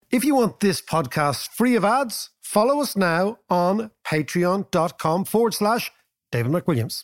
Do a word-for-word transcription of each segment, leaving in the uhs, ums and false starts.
If you want this podcast free of ads, follow us now on patreon.com forward slash David McWilliams.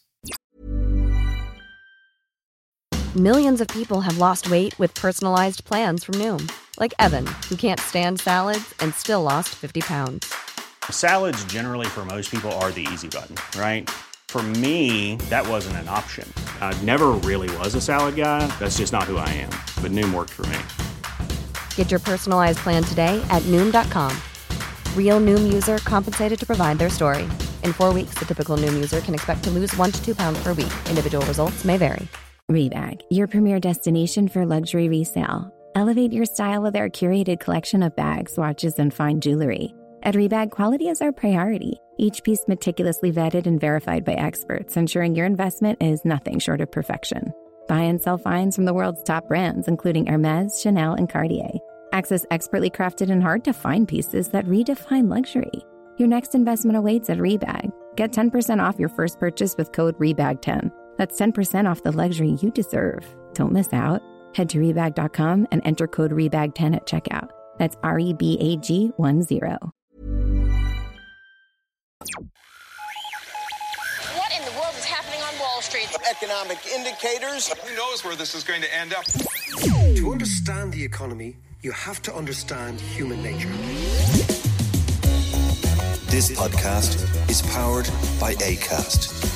Millions of people have lost weight with personalized plans from Noom. Like Evan, who can't stand salads and still lost fifty pounds. Salads generally for most people are the easy button, right? For me, that wasn't an option. I never really was a salad guy. That's just not who I am. But Noom worked for me. Get your personalized plan today at Noom dot com. Real Noom user compensated to provide their story. In four weeks, the typical Noom user can expect to lose one to two pounds per week. Individual results may vary. Rebag, your premier destination for luxury resale. Elevate your style with our curated collection of bags, watches, and fine jewelry. At Rebag, quality is our priority. Each piece meticulously vetted and verified by experts, ensuring your investment is nothing short of perfection. Buy and sell finds from the world's top brands, including Hermes, Chanel, and Cartier. Access expertly crafted and hard-to-find pieces that redefine luxury. Your next investment awaits at Rebag. Get ten percent off your first purchase with code rebag ten. That's ten percent off the luxury you deserve. Don't miss out. Head to rebag dot com and enter code rebag ten at checkout. That's R E B A G one zero. What in the world is happening on Wall Street? Economic indicators. Who knows where this is going to end up? To understand the economy, you have to understand human nature. This podcast is powered by Acast.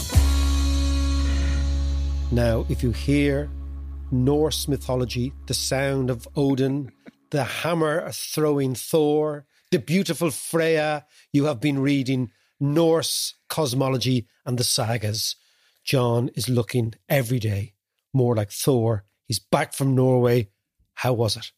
Now, if you hear Norse mythology, the sound of Odin, the hammer-throwing Thor, the beautiful Freya, you have been reading Norse cosmology and the sagas. John is looking every day more like Thor. He's back from Norway. How was it?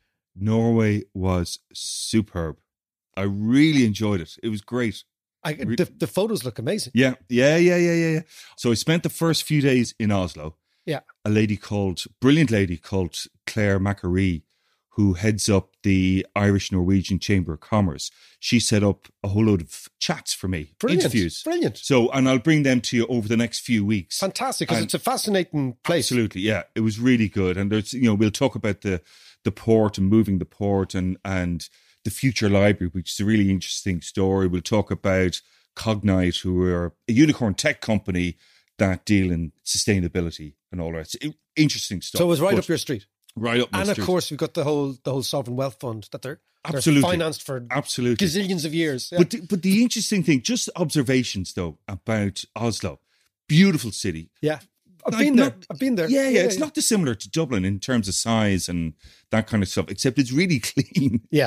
Norway was superb. I really enjoyed it. It was great. I, the, the photos look amazing. Yeah, yeah, yeah, yeah, yeah, yeah. So I spent the first few days in Oslo. Yeah. A lady called, brilliant lady called Claire Macquarie, who heads up the Irish-Norwegian Chamber of Commerce. She set up a whole load of chats for me, brilliant, interviews. Brilliant. So, and I'll bring them to you over the next few weeks. Fantastic, because it's a fascinating place. Absolutely, yeah. It was really good. And there's, you know, we'll talk about the the port and moving the port and and the future library, which is a really interesting story. We'll talk about Cognite, who are a unicorn tech company that deal in sustainability and all that. It's interesting stuff. So it was right but up your street. Right up my and street. Of course, we've got the whole the whole sovereign wealth fund that they're, Absolutely. they're financed for Absolutely. gazillions of years. Yeah. But the, but the interesting thing, just observations though about Oslo, beautiful city. Yeah. I've Like, been there. not- I've been there. Yeah, yeah, Yeah, it's yeah. not dissimilar to Dublin in terms of size and that kind of stuff, except it's really clean. Yeah.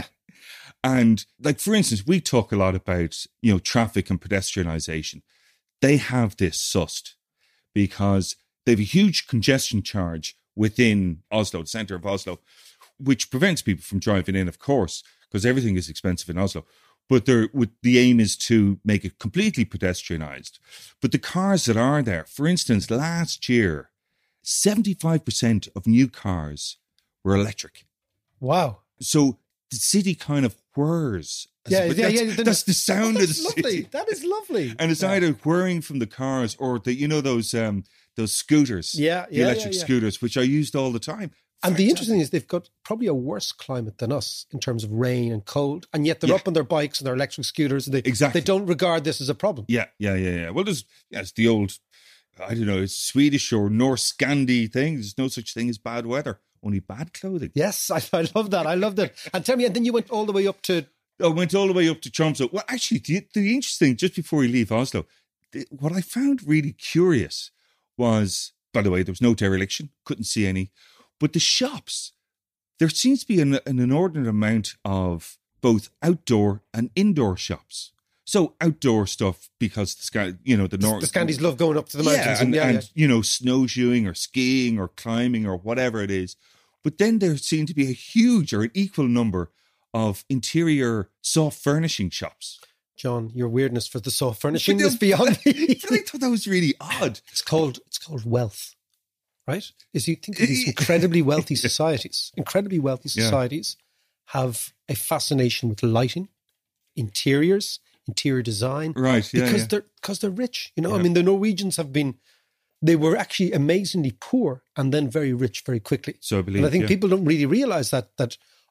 And like, for instance, we talk a lot about, you know, traffic and pedestrianisation. They have this sussed because they have a huge congestion charge within Oslo, the centre of Oslo, which prevents people from driving in, of course, because everything is expensive in Oslo. But they're, with, the aim is to make it completely pedestrianised. But the cars that are there, for instance, last year, seventy-five percent of new cars were electric. Wow. So the city kind of whirs. Yeah, But yeah, that's, yeah. The- That's the sound Oh, of the that's lovely. city. That is lovely. And it's Yeah. either whirring from the cars or the, you know, those um, those scooters, Yeah, the yeah, electric yeah, yeah. scooters, which I used all the time. And the Fantastic. interesting thing is they've got probably a worse climate than us in terms of rain and cold, and yet they're Yeah. up on their bikes and their electric scooters. And they, Exactly. They don't regard this as a problem. Yeah, yeah, yeah, yeah. Well, there's, yeah, it's the old, I don't know, it's Swedish or Norse Scandi thing. There's no such thing as bad weather, only bad clothing. Yes, I, I love that. I love that. And tell me, and then you went all the way up to... I went all the way up to Tromsø. Well, actually, the, the interesting, just before we leave Oslo, the, what I found really curious was, by the way, there was no dereliction, couldn't see any, but the shops, there seems to be an, an inordinate amount of both outdoor and indoor shops. So outdoor stuff because the Sc- you know the North, The Scandis love going up to the mountains. yeah, and, yeah, and yeah. you know snowshoeing or skiing or climbing or whatever it is. But then there seemed to be a huge or an equal number of interior soft furnishing shops. John, your weirdness for the soft furnishing But is beyond me. But I thought that was really odd. It's called it's called wealth, right? Is you think of these incredibly wealthy societies, incredibly wealthy Yeah. societies have a fascination with lighting, interiors, interior design, Right, yeah, because yeah. they're because they're rich. You know, I Yeah. mean, the Norwegians have been they were actually amazingly poor and then very rich very quickly. So I believe, And I think yeah. people don't really realize that that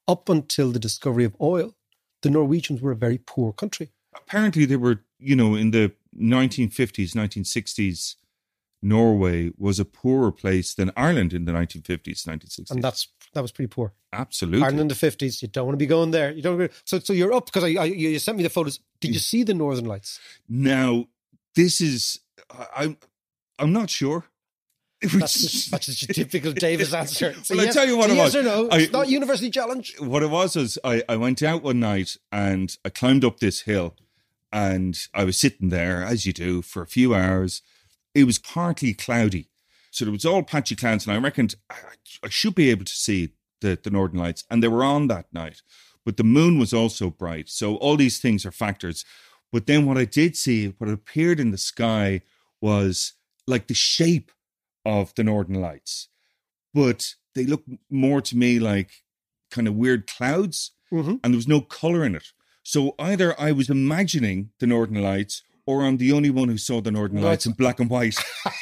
up until the discovery of oil, the Norwegians were a very poor country. Apparently they were, you know, in the nineteen fifties, nineteen sixties, Norway was a poorer place than Ireland in the nineteen fifties, nineteen sixties. And that's that was pretty poor. Absolutely. Ireland in the fifties, you don't want to be going there. You don't. So, so you're up, because I, I, you sent me the photos. Did you see the Northern Lights? Now, this is, I, I'm, I'm not sure. That's just, that's just a typical Davis answer. So well, yes, I tell you what so it yes was. Or no, I, it's not University Challenge. What it was is I, I went out one night and I climbed up this hill and I was sitting there, as you do, for a few hours. It was partly cloudy. So there was all patchy clouds, and I reckoned I, I should be able to see the, the Northern Lights. And they were on that night. But the moon was also bright. So all these things are factors. But then what I did see, what appeared in the sky was like the shape of the Northern Lights. But they look more to me like kind of weird clouds, mm-hmm. and there was no colour in it. So either I was imagining the Northern Lights, or I'm the only one who saw the Northern No, Lights in black and white.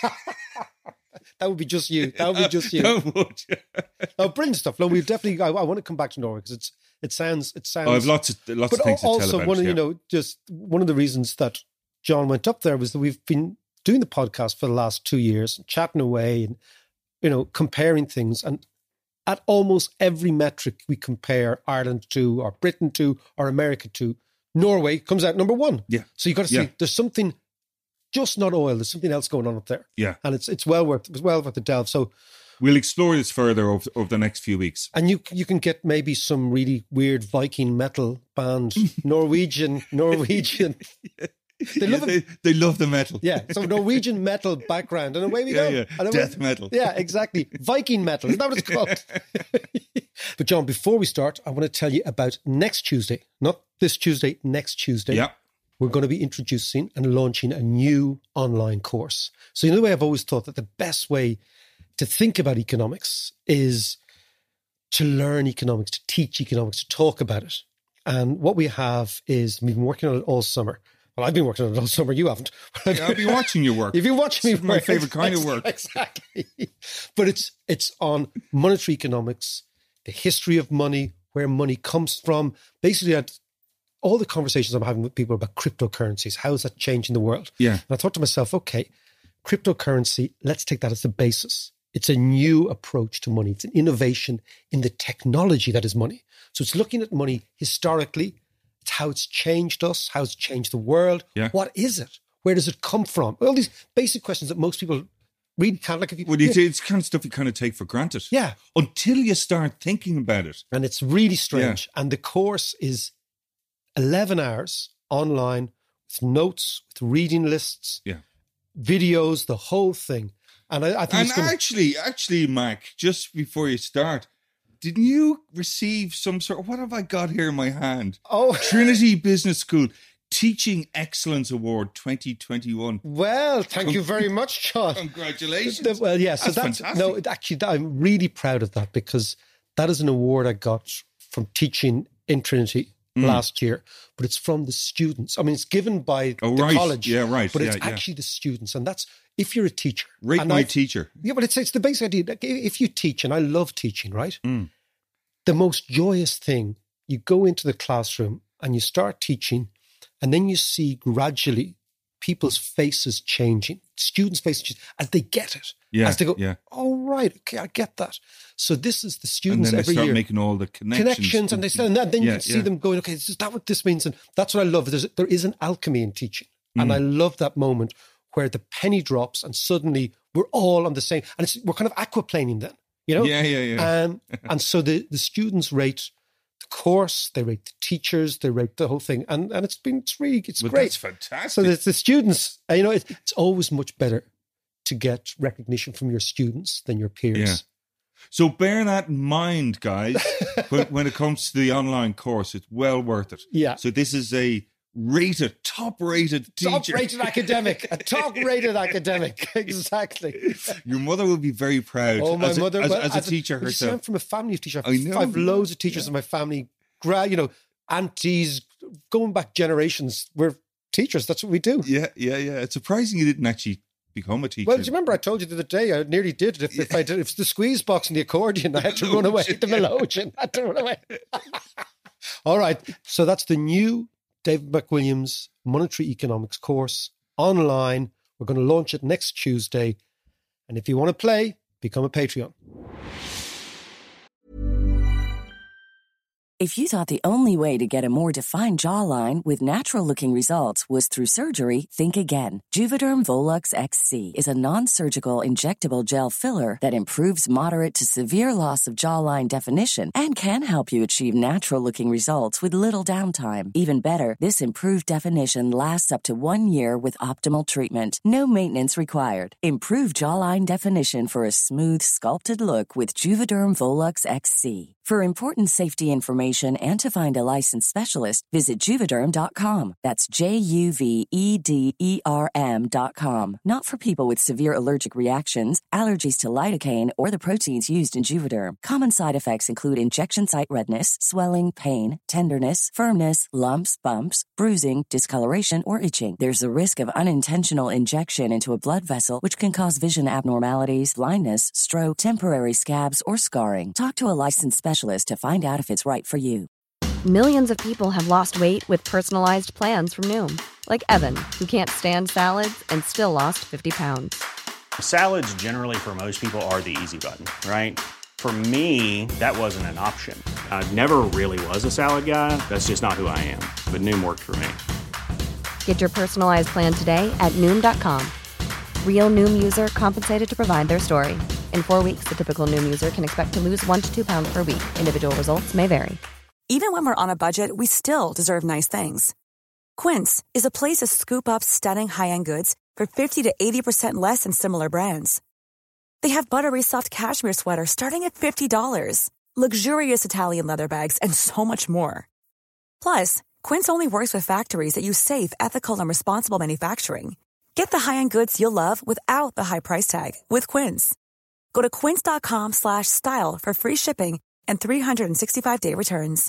That would be just you. That would be just you. That would. Oh, brilliant stuff. No, we've definitely. I, I want to come back to Norway because it's it sounds it sounds. Oh, I've lots of lots but of things to also tell about. one of it, you yeah. know just one of the reasons that John went up there was that we've been doing the podcast for the last two years, chatting away and you know comparing things, and at almost every metric we compare Ireland to, or Britain to, or America to, Norway comes out number one. Yeah. So you got to see Yeah. there's something. Just not oil. There's something else going on up there. Yeah. And it's it's well worth it's well worth the delve. So We'll explore this further over, over the next few weeks. and you you can get maybe some really weird Viking metal band, Norwegian, Norwegian. They love Yeah, it. they, they love the metal. Yeah. So Norwegian metal background. And away we go. Yeah, yeah. And away- Death metal. Yeah, exactly. Viking metal. Isn't that what it's called? But John, before we start, I want to tell you about next Tuesday. Not this Tuesday, next Tuesday. Yeah. We're going to be introducing and launching a new online course. So, you know the way I've always thought that the best way to think about economics is to learn economics, to teach economics, to talk about it. And what we have is, we've been working on it all summer. Well, I've been working on it all summer. You haven't. Yeah, I've been watching your work. You've been watching me It's my work. favourite kind of work. Exactly. But it's it's on monetary economics, the history of money, where money comes from. Basically, I'd, all the conversations I'm having with people about cryptocurrencies, how is that changing the world? Yeah. And I thought to myself, okay, cryptocurrency, let's take that as the basis. It's a new approach to money. It's an innovation in the technology that is money. So it's looking at money historically. It's how it's changed us, how it's changed the world. Yeah. What is it? Where does it come from? All these basic questions that most people really can't. Like if you, Well, you, it's kind of stuff you kind of take for granted. Yeah. Until you start thinking about it. And it's really strange. And the course is eleven hours online with notes, with reading lists, Yeah. videos, the whole thing. And I, I think And it's going to... actually, actually, Mac, just before you start, didn't you receive some sort of, what have I got here in my hand? Oh, Trinity Business School Teaching Excellence Award twenty twenty-one. well, thank you very much, John. Congratulations. The- well, yeah, so That's that's, fantastic. no, it actually, that- I'm really proud of that because that is an award I got from teaching in Trinity Mm. last year, but it's from the students. I mean, it's given by Oh, the right. college, Yeah, right. but it's Yeah, yeah. actually the students, and that's if you're a teacher. Rate and my I've- teacher. Yeah, but it's it's the basic idea. Like, if you teach, and I love teaching, right? Mm. The most joyous thing, you go into the classroom and you start teaching, and then you see gradually people's faces changing, students' faces changing, as they get it. Yeah, As they go, yeah. oh, right, okay, I get that. So this is the And students then they every start year. making all the connections. Connections, and they start, and then Yeah, you see yeah. them going, okay, is that what this means? And that's what I love. There's, there is an alchemy in teaching. And Mm. I love that moment where the penny drops and suddenly we're all on the same, and it's, we're kind of aquaplaning then, you know? Yeah, yeah, yeah. Um, and so the, the students rate the course, they rate the teachers, they rate the whole thing. And and it's been, it's really, it's Well, great. that's fantastic. So the, the students, uh, you know, it, it's always much better to get recognition from your students than your peers. Yeah. So bear that in mind, guys, when, when it comes to the online course. It's well worth it. Yeah. So this is a rated, top-rated teacher. Top-rated academic, a top-rated academic, exactly. Your mother will be very proud. Oh, my as a, mother, as, well, as a teacher you see, I'm herself. from a family of teachers. I know. I have loads of teachers in my family. Gra- you know, aunties, going back generations. We're teachers. That's what we do. Yeah, yeah, yeah. It's surprising you didn't actually become a teacher. Well, do you remember I told you the other day I nearly did it. If, if I did, if the squeeze box and the accordion, I had to run away. The melodeon, I had to run away. All right. So that's the new David McWilliams Monetary Economics course online. We're going to launch it next Tuesday. And if you want to play, become a Patreon. If you thought the only way to get a more defined jawline with natural-looking results was through surgery, think again. Juvederm Volux X C is a non-surgical injectable gel filler that improves moderate to severe loss of jawline definition and can help you achieve natural-looking results with little downtime. Even better, this improved definition lasts up to one year with optimal treatment. No maintenance required. Improve jawline definition for a smooth, sculpted look with Juvederm Volux X C. For important safety information and to find a licensed specialist, visit Juvederm dot com. That's J U V E D E R M dot com. Not for people with severe allergic reactions, allergies to lidocaine, or the proteins used in Juvederm. Common side effects include injection site redness, swelling, pain, tenderness, firmness, lumps, bumps, bruising, discoloration, or itching. There's a risk of unintentional injection into a blood vessel, which can cause vision abnormalities, blindness, stroke, temporary scabs, or scarring. Talk to a licensed specialist to find out if it's right for you. Millions of people have lost weight with personalized plans from Noom. Like Evan, who can't stand salads and still lost fifty pounds. Salads generally for most people are the easy button, right? For me, that wasn't an option. I never really was a salad guy. That's just not who I am. But Noom worked for me. Get your personalized plan today at Noom dot com. Real Noom user compensated to provide their story. In four weeks, the typical Noom user can expect to lose one to two pounds per week. Individual results may vary. Even when we're on a budget, we still deserve nice things. Quince is a place to scoop up stunning high-end goods for fifty to eighty percent less than similar brands. They have buttery soft cashmere sweaters starting at fifty dollars, luxurious Italian leather bags, and so much more. Plus, Quince only works with factories that use safe, ethical, and responsible manufacturing. Get the high-end goods you'll love without the high price tag with Quince. Go to quince.com slash style for free shipping and three sixty-five day returns.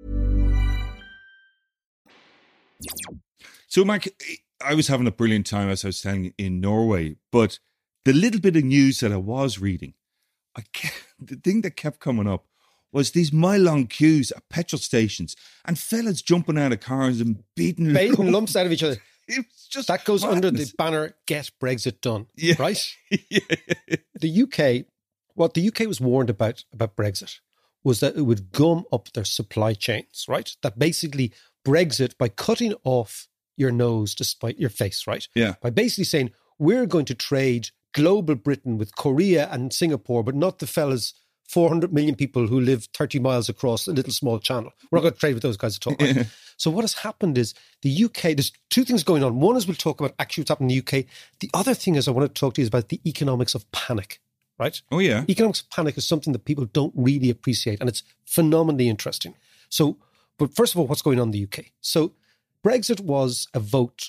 So, Mark, I was having a brilliant time, as I was saying, in Norway. But the little bit of news that I was reading, I kept, the thing that kept coming up was these mile-long queues at petrol stations and fellas jumping out of cars and beating, beating lumps. lumps out of each other. It's just that goes madness. under the banner "Get Brexit Done," yeah. right? yeah. The U K, what the U K was warned about about Brexit was that it would gum up their supply chains, right? That basically Brexit, by cutting off your nose to spite your face, right? Yeah. By basically saying we're going to trade global Britain with Korea and Singapore, but not the fellas four hundred million people who live thirty miles across a little small channel. We're not going to trade with those guys at all. Right? Yeah. So what has happened is the U K, there's two things going on. One is we'll talk about actually what's happening in the U K. The other thing is I want to talk to you about the economics of panic, right? Oh, yeah. Economics of panic is something that people don't really appreciate, and it's phenomenally interesting. So, but first of all, what's going on in the U K? So Brexit was a vote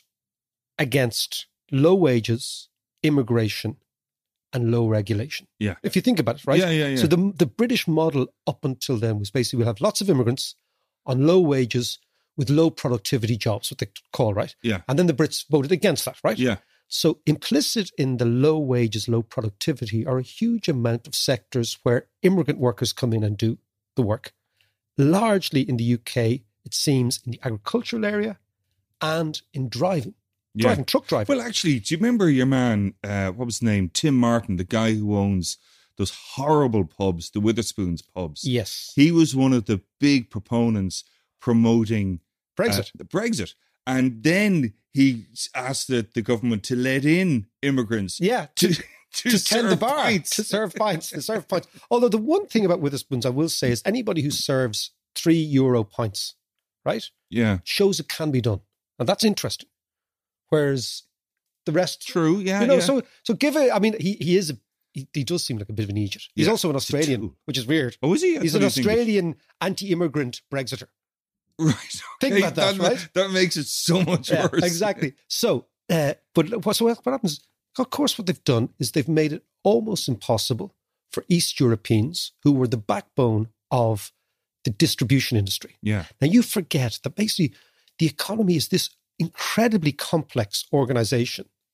against low wages, immigration, and low regulation. Yeah. If you think about it, right? Yeah, yeah, yeah. So the, the British model up until then was basically we'll have lots of immigrants on low wages with low productivity jobs, what they call, right? Yeah. And then the Brits voted against that, right? Yeah. So implicit in the low wages, low productivity are a huge amount of sectors where immigrant workers come in and do the work. Largely in the U K, it seems in the agricultural area and in driving. Yeah. Driving, truck driving. Well, actually, do you remember your man, uh, what was his name? Tim Martin, the guy who owns those horrible pubs, the Witherspoons pubs. Yes. He was one of the big proponents promoting Brexit. Uh, Brexit. And then he asked the, the government to let in immigrants. Yeah. To, to, to, to serve tend the bar. pints. To serve pints. To serve pints. Although the one thing about Witherspoons I will say is anybody who serves three euro pints, right? Yeah. Shows it can be done. And that's interesting. Whereas the rest... True, yeah. You know, yeah. so so give it... I mean, he, he is... A, he, he does seem like a bit of an idiot. He's Yeah. also an Australian, which is weird. Oh, is he? I He's thought an he was English. Australian anti-immigrant Brexiter. Right. Think okay, about that, right? That makes it so much Yeah, worse. exactly. So, uh, but what, so what happens, of course, what they've done is they've made it almost impossible for East Europeans, who were the backbone of the distribution industry. Yeah. Now, you forget that basically the economy is this incredibly complex organization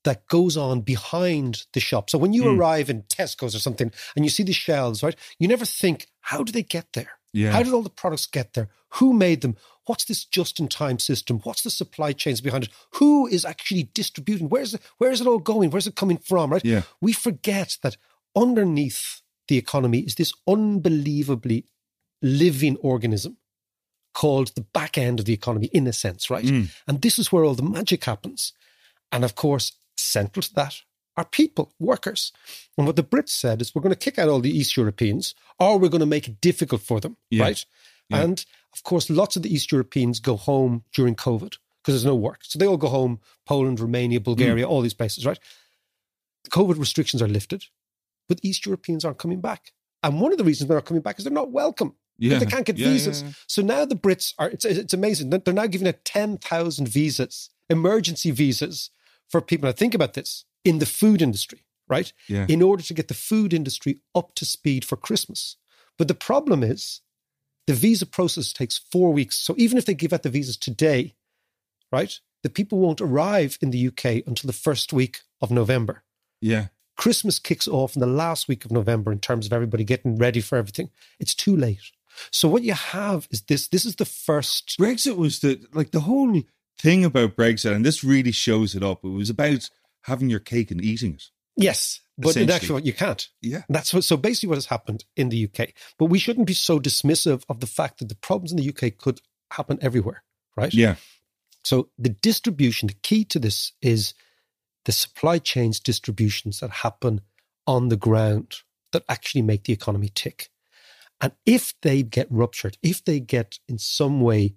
that goes on behind the shop. So when you mm. arrive in Tesco's or something and you see the shelves, right, you never think, how do they get there? Yeah. How did all the products get there? Who made them? What's this just-in-time system? What's the supply chains behind it? Who is actually distributing? Where's it, where is it all going? Where's it coming from, right? Yeah. We forget that underneath the economy is this unbelievably living organism called the back end of the economy, in a sense, right? Mm. And this is where all the magic happens. And of course, central to that are people, workers. And what the Brits said is, we're going to kick out all the East Europeans, or we're going to make it difficult for them, yeah. right? Yeah. And of course, lots of the East Europeans go home during COVID because there's no work. So they all go home, Poland, Romania, Bulgaria, mm. all these places, right? The COVID restrictions are lifted, but East Europeans aren't coming back. And one of the reasons they're not coming back is they're not welcome. Yeah. They can't get yeah, visas. Yeah, yeah. So now the Brits are, it's, it's amazing. They're now giving out ten thousand visas, emergency visas for people. Now think about this, in the food industry, right? Yeah. In order to get the food industry up to speed for Christmas. But the problem is the visa process takes four weeks. So even if they give out the visas today, right, the people won't arrive in the U K until the first week of November. Yeah. Christmas kicks off in the last week of November in terms of everybody getting ready for everything. It's too late. So what you have is this, this is the first... Brexit was the, like the whole thing about Brexit, and this really shows it up. It was about having your cake and eating it. Yes, but in actual you can't. Yeah. That's what, so basically what has happened in the U K. But we shouldn't be so dismissive of the fact that the problems in the U K could happen everywhere, right? Yeah. So the distribution, the key to this is the supply chains distributions that happen on the ground that actually make the economy tick. And if they get ruptured, if they get in some way,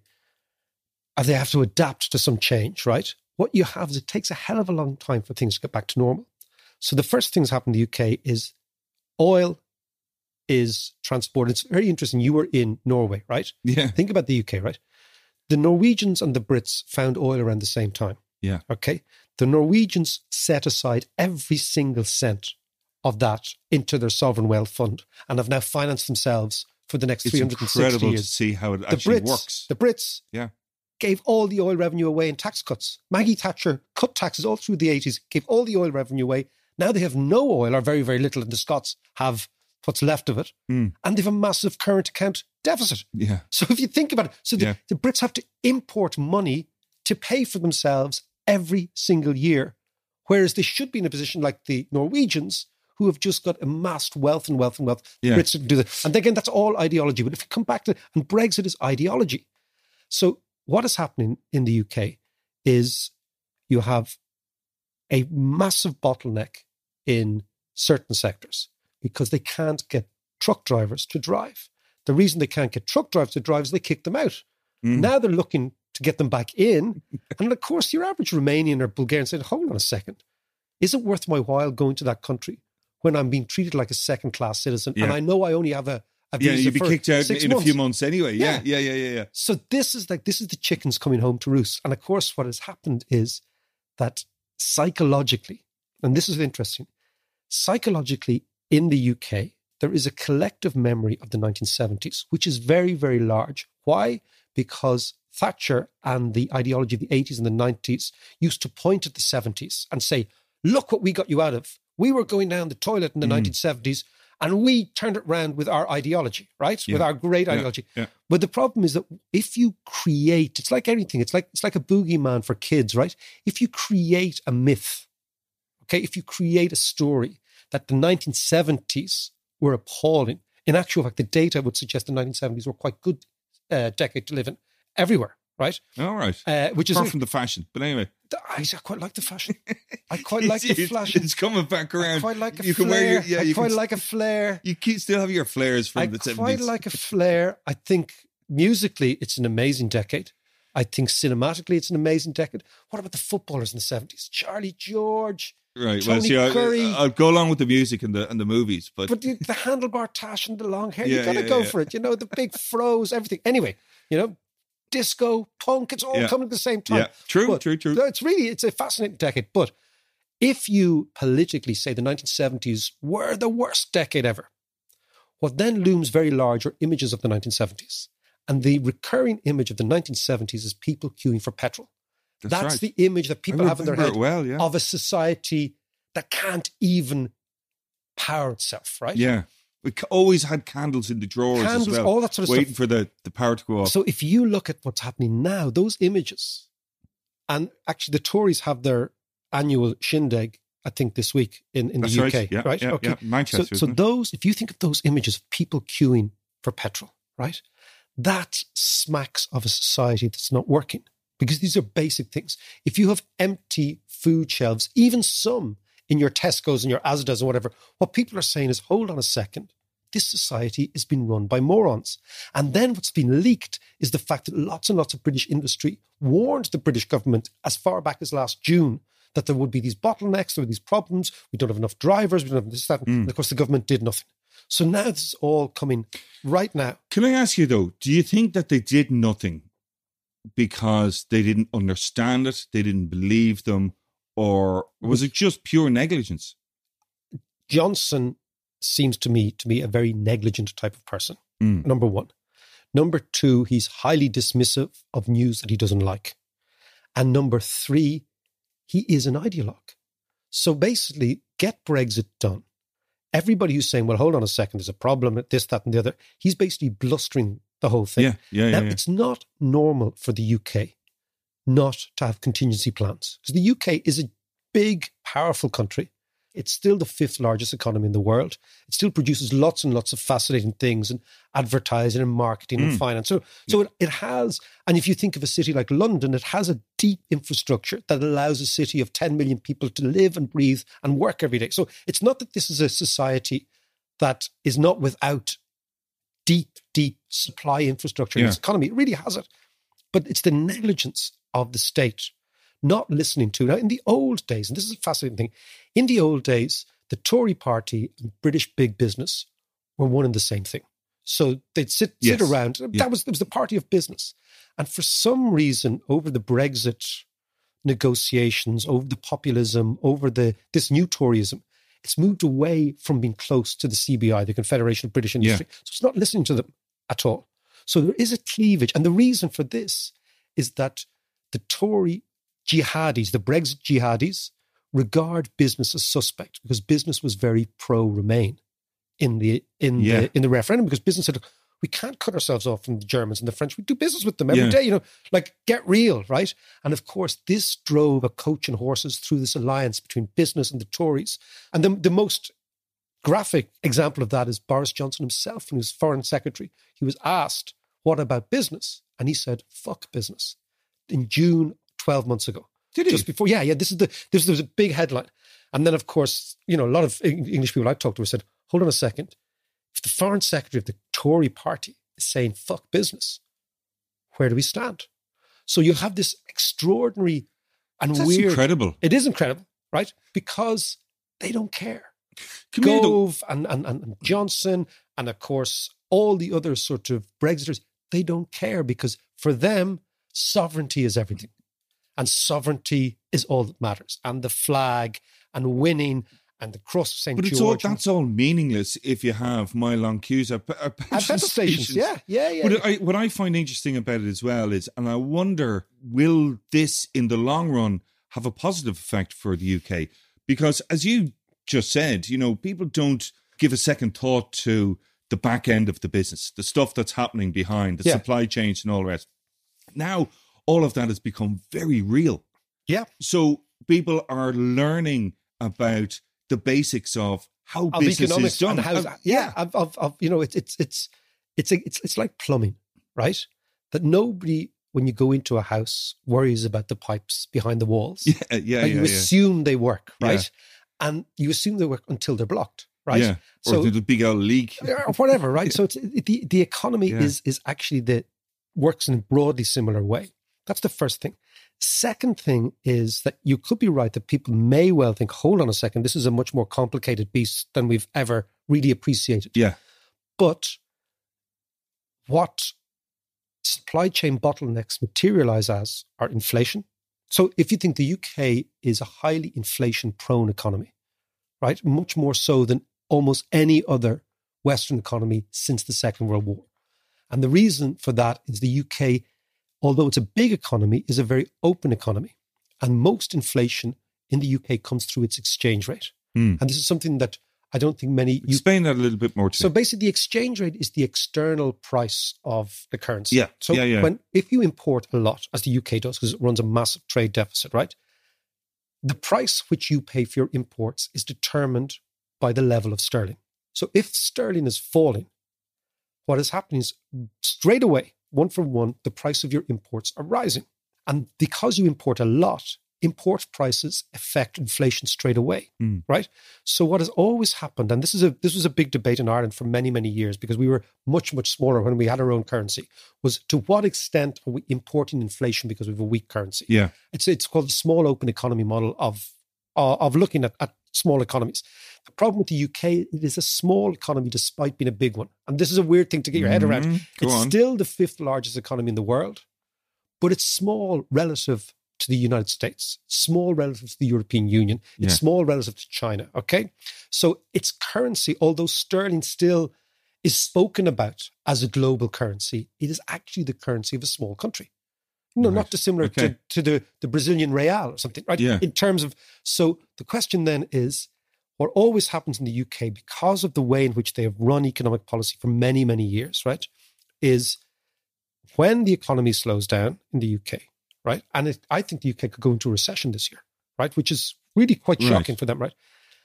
or they have to adapt to some change, right? What you have is it takes a hell of a long time for things to get back to normal. So the first things happen in the U K is oil is transported. It's very interesting. You were in Norway, right? Yeah. Think about the U K, right? The Norwegians and the Brits found oil around the same time. Yeah. Okay. The Norwegians set aside every single cent of that into their sovereign wealth fund and have now financed themselves for the next it's three hundred sixty incredible years. To see how it the actually Brits, works. The Brits yeah. gave all the oil revenue away in tax cuts. Maggie Thatcher cut taxes all through the eighties, gave all the oil revenue away. Now they have no oil or very, very little, and the Scots have what's left of it. Mm. And they have a massive current account deficit. Yeah. So if you think about it, so the, yeah. the Brits have to import money to pay for themselves every single year, whereas they should be in a position like the Norwegians, who have just got amassed wealth and wealth and wealth. Yeah. Brits do that. And again, that's all ideology. But if you come back to, and Brexit is ideology. So what is happening in the U K is you have a massive bottleneck in certain sectors because they can't get truck drivers to drive. The reason they can't get truck drivers to drive is they kick them out. Mm. Now they're looking to get them back in. And of course, your average Romanian or Bulgarian said, hold on a second. Is it worth my while going to that country when I'm being treated like a second-class citizen? Yeah. And I know I only have a, a visa Yeah, you'd be for kicked out six in months. a few months anyway. Yeah. yeah, yeah, yeah, yeah. So this is like, this is the chickens coming home to roost. And of course, what has happened is that psychologically, and this is interesting, psychologically in the U K, there is a collective memory of the nineteen seventies, which is very, very large. Why? Because Thatcher and the ideology of the eighties and the nineties used to point at the seventies and say, look what we got you out of. We were going down the toilet in the mm. nineteen seventies and we turned it around with our ideology, right? Yeah. With our great yeah. ideology. Yeah. But the problem is that if you create, it's like anything, it's like it's like a boogeyman for kids, right? If you create a myth, okay, if you create a story that the nineteen seventies were appalling, in actual fact, the data would suggest the nineteen seventies were quite good uh, decade to live in everywhere, right? All right. Uh, which Apart is from the fashion, but anyway. I, I quite like the fashion. I quite like the flash. It's coming back around. I quite like a you flare. Can wear your, yeah, I you quite can, like a flare. You keep, still have your flares from I the seventies. I quite like a flare. I think musically it's an amazing decade. I think cinematically it's an amazing decade. What about the footballers in the seventies? Charlie George, right? Tony well, see, I, Curry. I'll go along with the music and the and the movies, but but the, the handlebar tash and the long hair, yeah, you got to yeah, go yeah. for it. You know, the big froze, everything. Anyway, you know, disco, punk, it's all yeah. coming at the same time. Yeah, true, but, true, true. So it's really, it's a fascinating decade. But if you politically say the nineteen seventies were the worst decade ever, what then looms very large are images of the nineteen seventies. And the recurring image of the nineteen seventies is people queuing for petrol. That's, That's right. the image that people I have in their remember head it well, yeah. of a society that can't even power itself, right? Yeah. We c- always had candles in the drawers Candles, as well. all that sort of waiting stuff. for the, the power to go off. So if you look at what's happening now, those images, and actually the Tories have their annual shindig, I think, this week in, in the That's U right. K, Yeah, right? yeah, okay. yeah. Manchester, So, so isn't it? those, if you think of those images of people queuing for petrol, right? That smacks of a society that's not working, because these are basic things. If you have empty food shelves, even some in your Tesco's and your Asda's and whatever, what people are saying is, hold on a second, this society is being run by morons. And then what's been leaked is the fact that lots and lots of British industry warned the British government as far back as last June that there would be these bottlenecks, there were these problems, we don't have enough drivers, we don't have this, that. Mm. And of course, the government did nothing. So now this is all coming right now. Can I ask you, though, do you think that they did nothing because they didn't understand it, they didn't believe them, or was it just pure negligence? Johnson seems to me to be a very negligent type of person, Mm. number one. Number two, he's highly dismissive of news that he doesn't like. And number three, he is an ideologue. So basically, get Brexit done. Everybody who's saying, well, hold on a second, there's a problem, this, that, and the other, he's basically blustering the whole thing. Yeah, yeah, now, yeah, yeah. it's not normal for the U K not to have contingency plans, because the U K is a big, powerful country. It's still the fifth largest economy in the world. It still produces lots and lots of fascinating things in advertising and marketing and Mm. finance. So, so it, it has, and if you think of a city like London, it has a deep infrastructure that allows a city of ten million people to live and breathe and work every day. So it's not that this is a society that is not without deep, deep supply infrastructure in Yeah. its economy. It really has it. But it's the negligence of the state not listening to. Now, in the old days, and this is a fascinating thing, in the old days, the Tory party and British big business were one and the same thing. So they'd sit, sit Yes. around. Yeah. That was, it was the party of business. And for some reason, over the Brexit negotiations, over the populism, over the this new Toryism, it's moved away from being close to the C B I, the Confederation of British Industry. So it's not listening to them at all. So there is a cleavage. And the reason for this is that the Tory jihadis, the Brexit jihadis, regard business as suspect, because business was very pro-Remain in the in Yeah. the in the referendum, because business said, we can't cut ourselves off from the Germans and the French. We do business with them every Yeah. day, you know, like get real, right? And of course, this drove a coach and horses through this alliance between business and the Tories. And the, the most graphic example of that is Boris Johnson himself, when he was foreign secretary. He was asked, what about business? And he said, fuck business, in June twelve months ago. Did he? Just before, yeah, yeah, this is the, this, there was a big headline. And then, of course, you know, a lot of Eng- English people I talked to said, hold on a second. If the foreign secretary of the Tory party is saying fuck business, where do we stand? So you have this extraordinary and That's weird. incredible. It is incredible, right? Because they don't care. Camille, Gove and, and, and Johnson and, of course, all the other sort of Brexiters, they don't care, because for them, sovereignty is everything. And sovereignty is all that matters. And the flag and winning and the cross of Saint But it's George. all, that's all meaningless if you have mile-long queues at, at At petrol petrol stations, yeah, yeah, yeah. But I, what I find interesting about it as well is, and I wonder, will this in the long run have a positive effect for the U K? Because as you just said, you know, people don't give a second thought to the back end of the business, the stuff that's happening behind, the Yeah. supply chains and all the rest. Now, all of that has become very real. Yeah. So people are learning about the basics of how Of business economics is done. and how, Uh, yeah, of, of, of, you know, it's it's it's it's a, it's it's like plumbing, right? That nobody, when you go into a house, worries about the pipes behind the walls. yeah, yeah, Like yeah, you yeah. assume they work, right? Yeah. And you assume they work until they're blocked, right? Yeah, or So the big old leak. or whatever, right? So it's, it, the the economy Yeah. is is actually the works in a broadly similar way. That's the first thing. Second thing is that you could be right that people may well think, hold on a second, this is a much more complicated beast than we've ever really appreciated. Yeah. But what supply chain bottlenecks materialize as are inflation. So if you think the U K is a highly inflation-prone economy, right, much more so than almost any other Western economy since the Second World War. And the reason for that is the U K although it's a big economy, is a very open economy. And most inflation in the U K comes through its exchange rate. Mm. And this is something that I don't think many... Explain that a little bit more to So me. basically, the exchange rate is the external price of the currency. Yeah, So yeah, yeah. when if you import a lot, as the U K does, because it runs a massive trade deficit, right? The price which you pay for your imports is determined by the level of sterling. So if sterling is falling, what is happening is straight away, one for one, the price of your imports are rising. And because you import a lot, import prices affect inflation straight away, mm. right? So what has always happened, and this is a this was a big debate in Ireland for many, many years, because we were much, much smaller when we had our own currency, was to what extent are we importing inflation because we have a weak currency? Yeah. It's it's called the small open economy model of uh, of looking at, at small economies. The problem with the U K, it is a small economy despite being a big one. And this is a weird thing to get your head around. Mm, go it's on. still the fifth largest economy in the world, but it's small relative to the United States, small relative to the European Union, it's Yeah. small relative to China, okay? So its currency, although sterling still is spoken about as a global currency, it is actually the currency of a small country. No, Right. not dissimilar Okay. to, to the, the Brazilian real or something, right? Yeah. In terms of, so the question then is, what always happens in the U K, because of the way in which they have run economic policy for many, many years, right, is when the economy slows down in the U K, right, and it, I think the U K could go into a recession this year, right, which is really quite Right. shocking for them, right?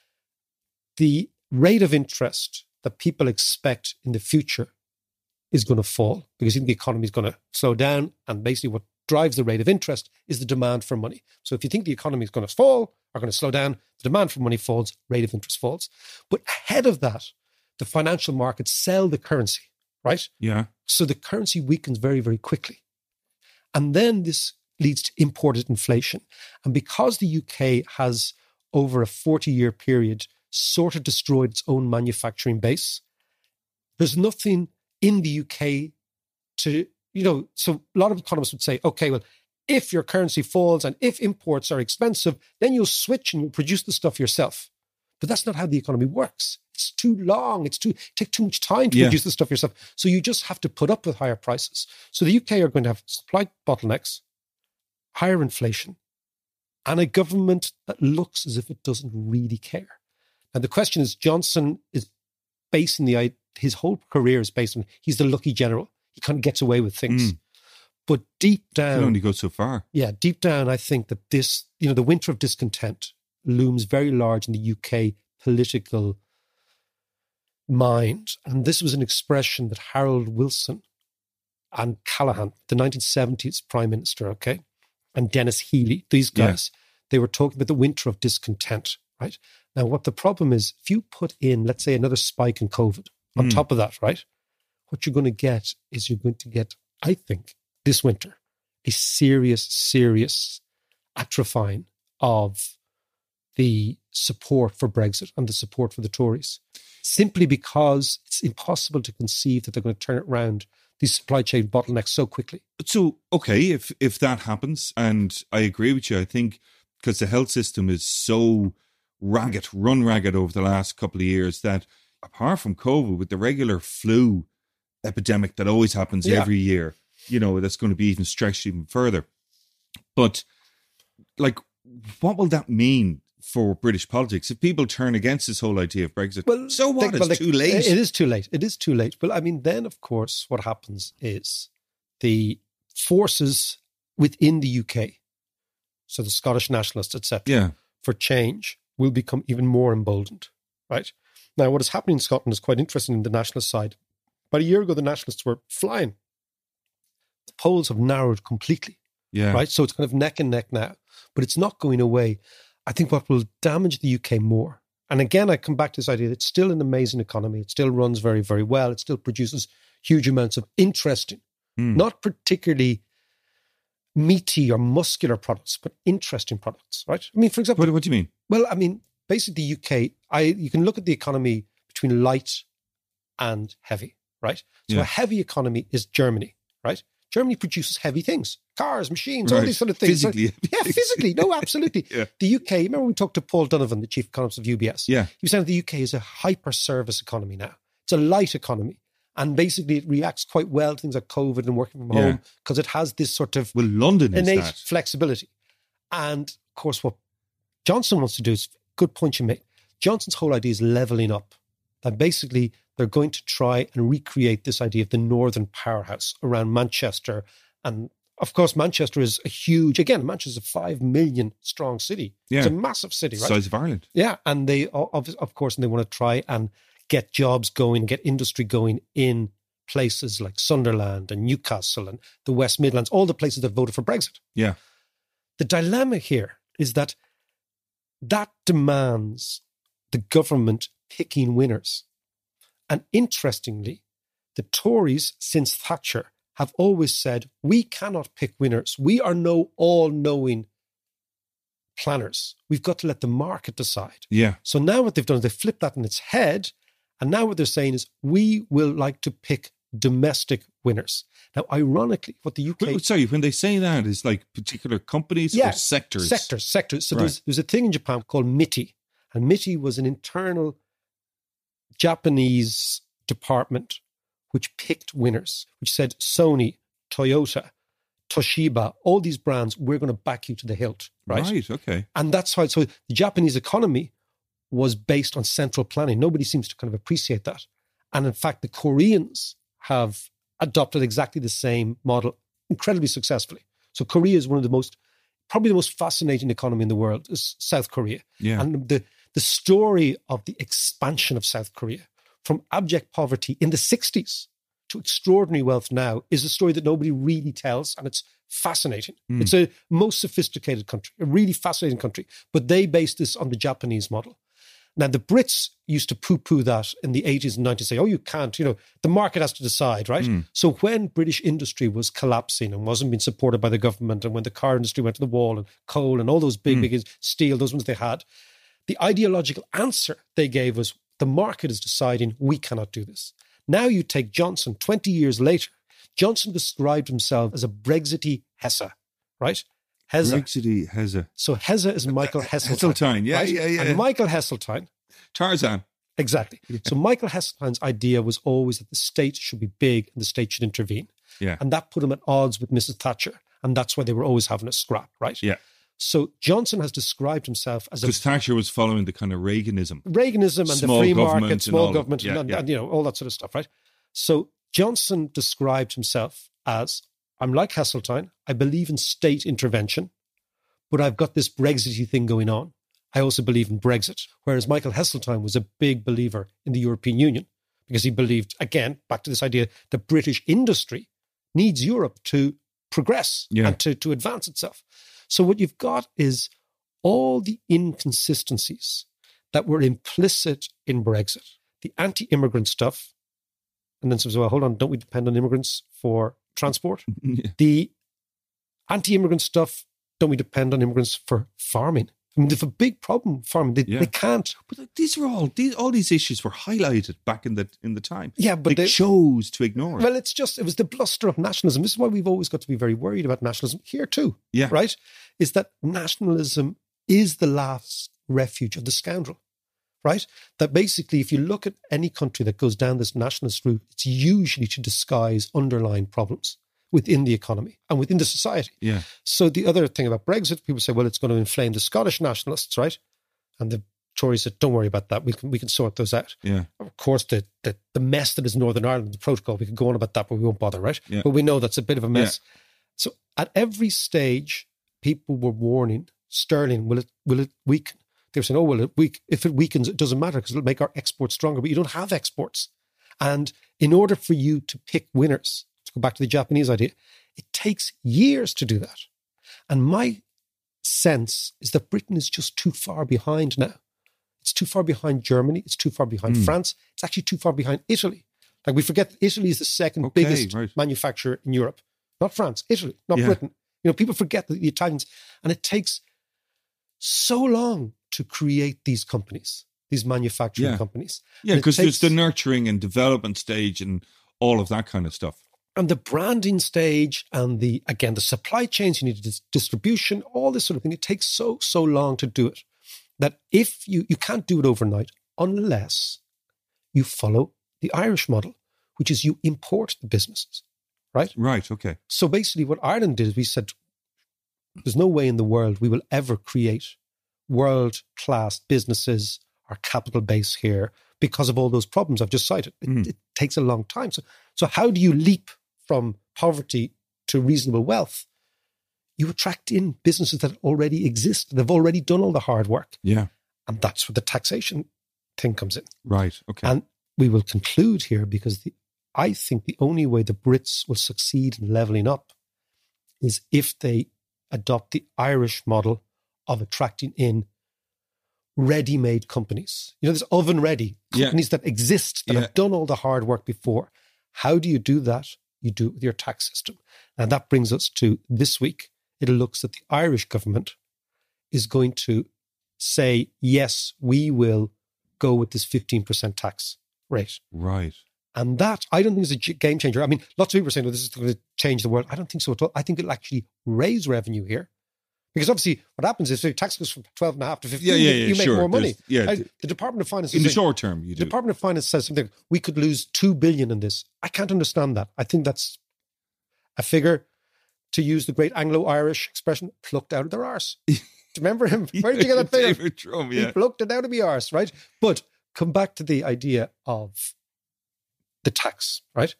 The rate of interest that people expect in the future is going to fall because the economy is going to slow down, and basically what drives the rate of interest is the demand for money. So if you think the economy is going to fall or going to slow down, the demand for money falls, rate of interest falls. But ahead of that, the financial markets sell the currency, right? Yeah. So the currency weakens very, very quickly. And then this leads to imported inflation. And because the U K has, over a forty-year period, sort of destroyed its own manufacturing base, there's nothing in the U K to, you know, so a lot of economists would say, okay, well, if your currency falls and if imports are expensive, then you'll switch and you'll produce the stuff yourself. But that's not how the economy works. It's too long. It's too it takes too much time to Yeah. produce the stuff yourself. So you just have to put up with higher prices. So the U K are going to have supply bottlenecks, higher inflation, and a government that looks as if it doesn't really care. And the question is, Johnson is basing the his whole career is based on he's the lucky general. He kind of gets away with things. Mm. But deep You can down, only go so far. yeah, deep down, I think that this, you know, the winter of discontent looms very large in the U K political mind. And this was an expression that Harold Wilson and Callaghan, the nineteen seventies prime minister, okay, and Dennis Healy, these guys, they were talking about the winter of discontent, right? Now, what the problem is, if you put in, let's say, another spike in COVID on Mm. top of that, right, what you're going to get is you're going to get, I think, this winter, a serious, serious atrophying of the support for Brexit and the support for the Tories, simply because it's impossible to conceive that they're going to turn it around, these supply chain bottlenecks, so quickly. So, okay, if if that happens, and I agree with you, I think because the health system is so ragged, run ragged over the last couple of years, that apart from COVID, with the regular flu epidemic that always happens Yeah. every year, you know, that's going to be even stretched even further. But, like, what will that mean for British politics if people turn against this whole idea of Brexit? Well, so what? they- It's well, they- too late. It is too late. It is too late. But I mean, then, of course, what happens is the forces within the U K, so the Scottish nationalists, et cetera, Yeah. for change will become even more emboldened, right? Now, what is happening in Scotland is quite interesting in the nationalist side. About a year ago, the nationalists were flying. The polls have narrowed completely, Yeah. right? So it's kind of neck and neck now, but it's not going away. I think what will damage the U K more, and again, I come back to this idea that it's still an amazing economy. It still runs very, very well. It still produces huge amounts of interesting, Mm. not particularly meaty or muscular products, but interesting products, right? I mean, for example, What, what do you mean? well, I mean, basically the U K, I you can look at the economy between light and heavy, right? So Yeah. a heavy economy is Germany, right? Germany produces heavy things, cars, machines, all Right. these sort of things. Physically heavy yeah, things. physically. No, absolutely. Yeah. The U K, remember we talked to Paul Donovan, the chief economist of U B S? Yeah. He was saying the U K is a hyper service economy now. It's a light economy. And basically it reacts quite well to things like COVID and working from Yeah. home because it has this sort of Well, London is innate that. flexibility. And of course, what Johnson wants to do is, good point you make, Johnson's whole idea is levelling up. That basically they're going to try and recreate this idea of the northern powerhouse around Manchester. And of course, Manchester is a huge, again, Manchester is a five million strong city. Yeah. It's a massive city, right? Size of Ireland. Yeah. And they, of, of course, and they want to try and get jobs going, get industry going in places like Sunderland and Newcastle and the West Midlands, all the places that voted for Brexit. Yeah. The dilemma here is that that demands the government picking winners. And interestingly, the Tories since Thatcher have always said, we cannot pick winners. We are no all-knowing planners. We've got to let the market decide. Yeah. So now what they've done is they've flipped that on its head. And now what they're saying is, we will like to pick domestic winners. Now, ironically, what the U K... Wait, sorry, when they say that, is like particular companies yeah, or sectors? Sectors, sectors. So Right. there's, there's a thing in Japan called M I T I. And M I T I was an internal Japanese department which picked winners, which said Sony, Toyota, Toshiba, all these brands, we're going to back you to the hilt, right? Right, okay. And that's how, so the Japanese economy was based on central planning. Nobody seems to kind of appreciate that. And in fact, the Koreans have adopted exactly the same model incredibly successfully. So Korea is one of the most, probably the most fascinating economy in the world, is South Korea. Yeah. And the, the story of the expansion of South Korea from abject poverty in the sixties to extraordinary wealth now is a story that nobody really tells, and it's fascinating. Mm. It's a most sophisticated country, a really fascinating country, but they base this on the Japanese model. Now, the Brits used to poo-poo that in the eighties and nineties, say, oh, you can't, you know, the market has to decide, right? Mm. So when British industry was collapsing and wasn't being supported by the government, and when the car industry went to the wall and coal and all those big, Mm. big steel, those ones they had, the ideological answer they gave was, the market is deciding we cannot do this. Now you take Johnson, twenty years later, Johnson described himself as a Brexity Hesse, right? Hesse. Brexity Hesse. So Hesse is Michael Heseltine. Heseltine, yeah, right? yeah, yeah. And Michael Heseltine. Tarzan. Exactly. Yeah. So Michael Heseltine's idea was always that the state should be big and the state should intervene. Yeah. And that put him at odds with Missus Thatcher. And that's why they were always having a scrap, right? Yeah. So Johnson has described himself as a... Because Thatcher was following the kind of Reaganism. Reaganism and Small the free government market, and small all- government, yeah, and, yeah. and, you know, all that sort of stuff, right? So Johnson described himself as, I'm like Heseltine, I believe in state intervention, but I've got this Brexity thing going on. I also believe in Brexit. Whereas Michael Heseltine was a big believer in the European Union because he believed, again, back to this idea that British industry needs Europe to progress Yeah. and to, to advance itself. So what you've got is all the inconsistencies that were implicit in Brexit, the anti-immigrant stuff, and then says, well, hold on, don't we depend on immigrants for transport? Yeah. The anti-immigrant stuff, don't we depend on immigrants for farming? I mean, they have a big problem with farming. They, Yeah. they can't. But these are all these all these issues were highlighted back in the in the time. Yeah, but they, they- chose to ignore it. Well, it's just, it was the bluster of nationalism. This is why we've always got to be very worried about nationalism here too. Yeah. Right? Is that nationalism is the last refuge of the scoundrel. Right? That basically, if you look at any country that goes down this nationalist route, it's usually to disguise underlying problems within the economy and within the society. Yeah. So the other thing about Brexit, people say, well, it's going to inflame the Scottish nationalists, right? And the Tories said, don't worry about that. We can we can sort those out. Yeah. Of course, the, the, the mess that is Northern Ireland, the protocol, we could go on about that, but we won't bother, right? Yeah. But we know that's a bit of a mess. So at every stage, people were warning, sterling, will it will it weaken? They were saying, oh, well, it weak, if it weakens, it doesn't matter because it'll make our exports stronger. But you don't have exports. And in order for you to pick winners, to go back to the Japanese idea, it takes years to do that. And my sense is that Britain is just too far behind now. It's too far behind Germany. It's too far behind Mm. France. It's actually too far behind Italy. Like we forget that Italy is the second Okay, biggest right. manufacturer in Europe. Not France, Italy, not Yeah. Britain. You know, people forget that the Italians, and it takes so long to create these companies, these manufacturing Yeah. companies. Yeah, And it because there's the takes- nurturing and development stage and all of that kind of stuff. and the branding stage and the, again, the supply chains, you need dis- distribution, all this sort of thing. It takes so, so long to do it that if you, you can't do it overnight unless you follow the Irish model, which is you import the businesses, right? Right, okay. So basically what Ireland did is we said, there's no way in the world we will ever create world-class businesses or capital base here because of all those problems I've just cited. It, mm. it takes a long time. So, so how do you leap from poverty to reasonable wealth? You attract in businesses that already exist. They've already done all the hard work. Yeah. And that's where the taxation thing comes in. Right, okay. And we will conclude here because the, I think the only way the Brits will succeed in levelling up is if they adopt the Irish model of attracting in ready-made companies. You know, there's oven-ready companies yeah. that exist, that yeah. have done all the hard work before. How do you do that? You do it with your tax system. And that brings us to this week. It looks that the Irish government is going to say, yes, we will go with this fifteen percent tax rate. Right. And that, I don't think is a game changer. I mean, lots of people are saying, well, this is going to change the world. I don't think so at all. I think it'll actually raise revenue here. Because obviously what happens is if your tax goes from twelve and a half to fifteen, yeah, yeah, yeah, you make sure. more money. There's, yeah, I, the Department of Finance... In the saying, short term, you do. The Department of Finance says something, we could lose two billion in this. I can't understand that. I think that's a figure, to use the great Anglo-Irish expression, plucked out of their arse. Do you remember him? Where did you get that figure? David Trump, yeah. He plucked it out of my arse, right? But come back to the idea of the tax, right?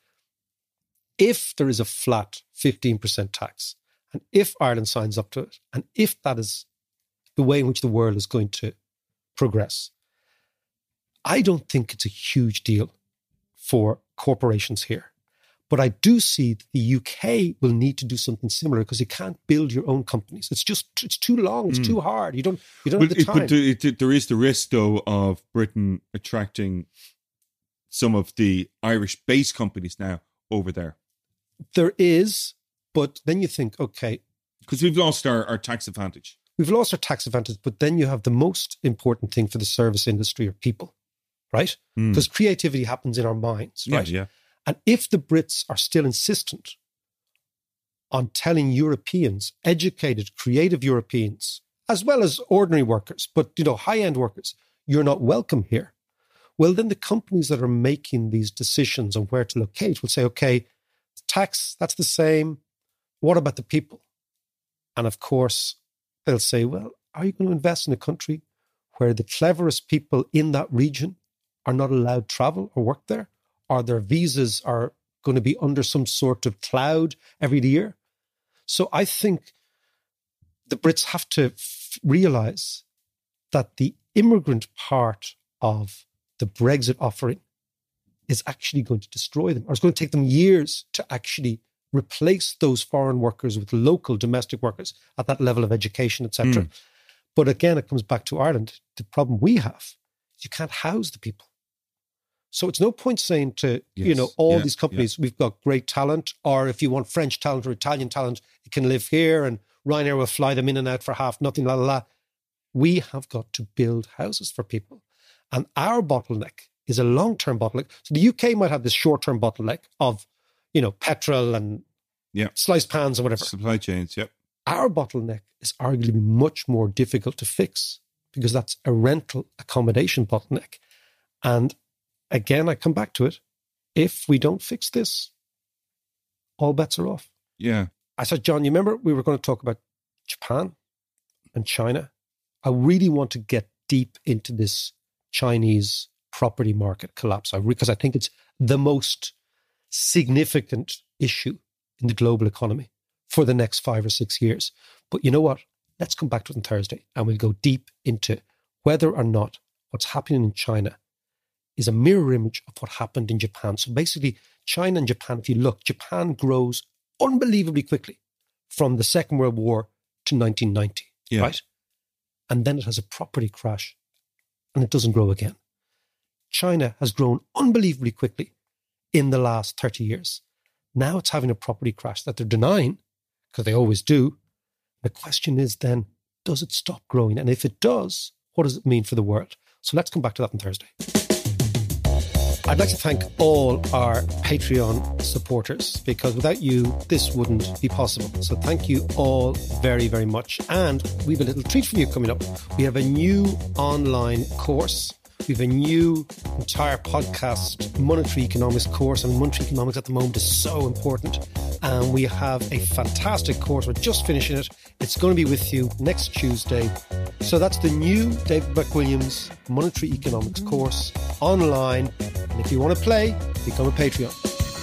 If there is a flat fifteen percent tax, and if Ireland signs up to it, and if that is the way in which the world is going to progress, I don't think it's a huge deal for corporations here. But I do see that the U K will need to do something similar because you can't build your own companies. It's just, it's too long. It's mm. too hard. You don't, you don't well, have the time. But it, it, there is the risk, though, of Britain attracting some of the Irish-based companies now over there. There is, but then you think, okay. Because we've lost our, our tax advantage. We've lost our tax advantage, but then you have the most important thing for the service industry are people, right? Because mm. creativity happens in our minds, right? Yeah, yeah. And if the Brits are still insistent on telling Europeans, educated, creative Europeans, as well as ordinary workers, but, you know, high-end workers, you're not welcome here, well, then the companies that are making these decisions on where to locate will say, okay, tax, that's the same. What about the people? And of course, they'll say, well, are you going to invest in a country where the cleverest people in that region are not allowed to travel or work there? Or their visas are going to be under some sort of cloud every year? So I think the Brits have to f- realise that the immigrant part of the Brexit offering is actually going to destroy them, or it's going to take them years to actually replace those foreign workers with local domestic workers at that level of education, et cetera. Mm. But again, it comes back to Ireland. The problem we have is you can't house the people. So it's no point saying to, yes. you know, all yeah, these companies, yeah. we've got great talent, or if you want French talent or Italian talent, you can live here and Ryanair will fly them in and out for half nothing, la, la, la. We have got to build houses for people. And our bottleneck is a long-term bottleneck. So the U K might have this short-term bottleneck of, you know, petrol and yeah. sliced pans or whatever. Supply chains, yep. Our bottleneck is arguably much more difficult to fix because that's a rental accommodation bottleneck. And again, I come back to it. If we don't fix this, all bets are off. Yeah. I said, John, you remember we were going to talk about Japan and China? I really want to get deep into this Chinese property market collapse because I think it's the most significant issue in the global economy for the next five or six years. But you know what? Let's come back to it on Thursday and we'll go deep into whether or not what's happening in China is a mirror image of what happened in Japan. So basically, China and Japan, if you look, Japan grows unbelievably quickly from the Second World War to nineteen ninety, yeah. right? And then it has a property crash and it doesn't grow again. China has grown unbelievably quickly in the last thirty years. Now it's having a property crash that they're denying, because they always do. The question is then, does it stop growing? And if it does, what does it mean for the world? So let's come back to that on Thursday. I'd like to thank all our Patreon supporters, because without you, this wouldn't be possible. So thank you all very, very much. And we have a little treat for you coming up. We have a new online course We have a new entire podcast, Monetary Economics course. And monetary economics at the moment is so important. And we have a fantastic course. We're just finishing it. It's going to be with you next Tuesday. So that's the new David McWilliams Monetary Economics course online. And if you want to play, become a Patreon.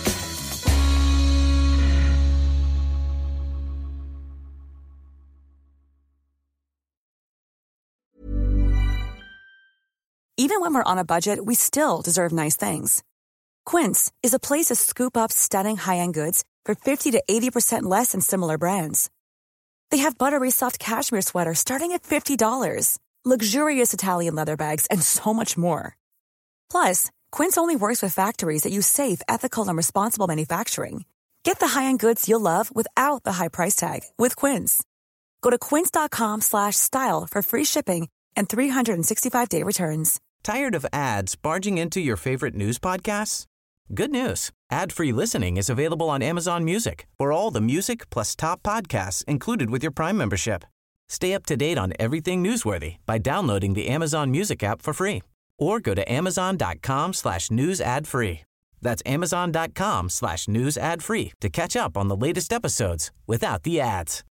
Even when we're on a budget, we still deserve nice things. Quince is a place to scoop up stunning high-end goods for fifty to eighty percent less than similar brands. They have buttery soft cashmere sweaters starting at fifty dollars, luxurious Italian leather bags, and so much more. Plus, Quince only works with factories that use safe, ethical, and responsible manufacturing. Get the high-end goods you'll love without the high price tag with Quince. Go to quince.com slash style for free shipping and three sixty-five day returns. Tired of ads barging into your favorite news podcasts? Good news. Ad-free listening is available on Amazon Music for all the music plus top podcasts included with your Prime membership. Stay up to date on everything newsworthy by downloading the Amazon Music app for free or go to amazon.com slash news ad free. That's amazon.com slash news ad free to catch up on the latest episodes without the ads.